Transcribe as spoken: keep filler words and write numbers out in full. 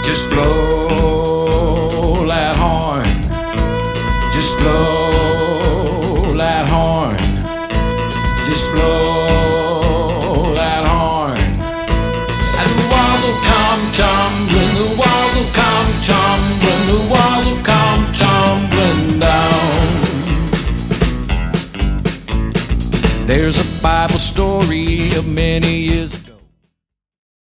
Just blow that horn. Just blow that horn. Just blow that horn. And the walls will come tumbling, the walls will come tumbling, the walls will come tumbling down. There's a Bible story of many